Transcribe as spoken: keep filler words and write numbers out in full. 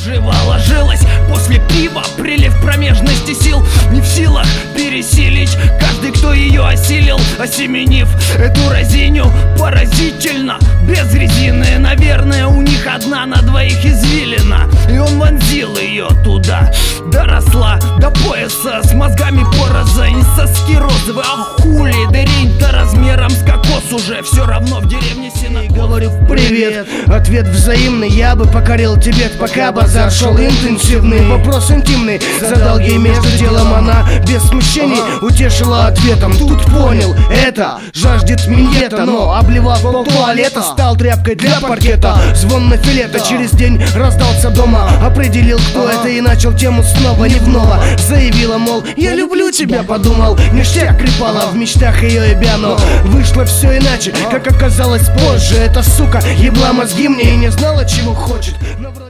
Живо ложилась после пива, прилив промежности сил не в силах пересилить каждый, кто ее осилил, осеменив эту разиню поразительно. Без резины, наверное, у них одна на двоих извилина. И он вонзил ее туда, доросла до пояса, с мозгами порознь, соски розовые. А хули, дырень-то размером с кокос уже все равно в деревне сено. Говорю привет, ответ взаимный, я бы покорил Тибет, пока базар шел интенсивный. Вопрос интимный задал ей между делом, она без смущений утешила ответом. Тут понял, это жаждет миньета, но обливав пол туалета, стал тряпкой для паркета. Звон на филета через день раздался дома, определил, кто это, и начал тему снова невного. Заявила, мол, я люблю тебя, подумал, ништяк крепала в мечтах ее ебя, но вышло все иначе, как оказалось позже. Эта сука ебла мозги мне и не знала, чего хочет.